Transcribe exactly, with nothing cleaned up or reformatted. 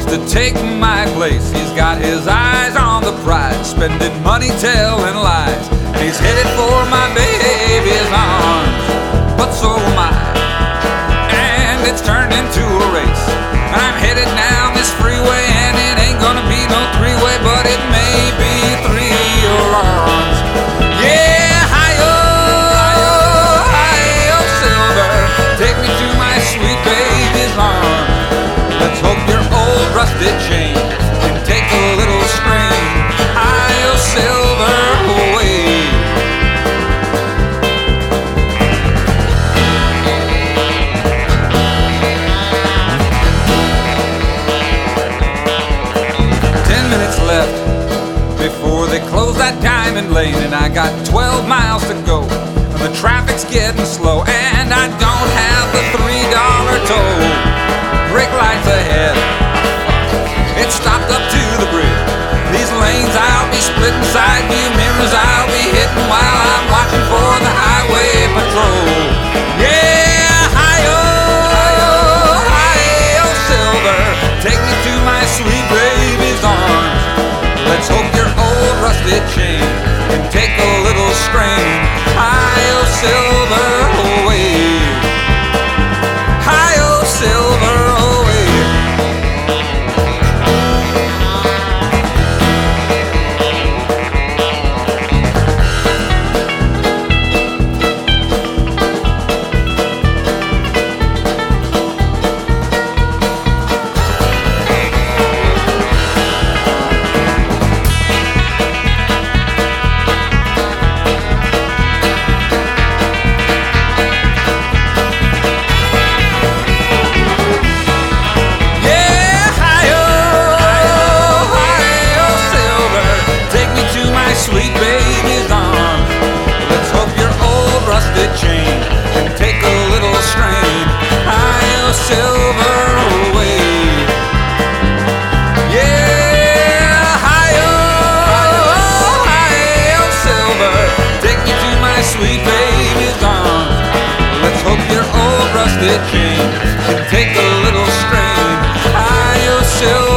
to take my place. He's got his eyes on the prize, spending money telling lies. He's headed for my baby's arms, but so am I. And it's turned into a race. I'm headed down this freeway, and it ain't gonna be no three-way, but it may be three alarms. Yeah, hi-yo, hi-yo, Silver, take me to my sweet baby's arms. Let's hope your old rusted chain can take a little strain. Hi-yo, Silver, away. Ten minutes left before they close that diamond lane, and I got twelve miles to go. And the traffic's getting slow, and I don't have the three dollar toll. Brake lights ahead, it's stopped up to the bridge. These lanes I'll be splitting, side view mirrors I'll be hitting while I'm watching for the highway patrol. Yeah, hi-yo, hi-yo, Silver, take me to my sweet baby's arms. Let's hope your old rusted chain can take a little strain. Hi-yo, Silver, away. Hi-yo, Silver, away. Sweet baby's arms. Let's hope your old rusted chain can take a little strain. Hi-yo, Silver, away. Yeah, hi-yo, hi-yo, Silver, take me to my sweet baby's arms. Let's hope your old rusted chain can take a little strain. Hi-yo, Silver.